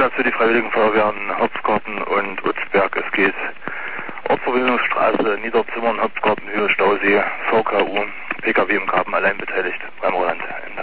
Einsatz für die Freiwilligen Feuerwehren Hopfgarten und Utzberg. Es geht Ortsverbindungsstraße, Niederzimmern, Hopfgarten, Höhe, Stausee, VKU, PKW im Graben, allein beteiligt beim Roland.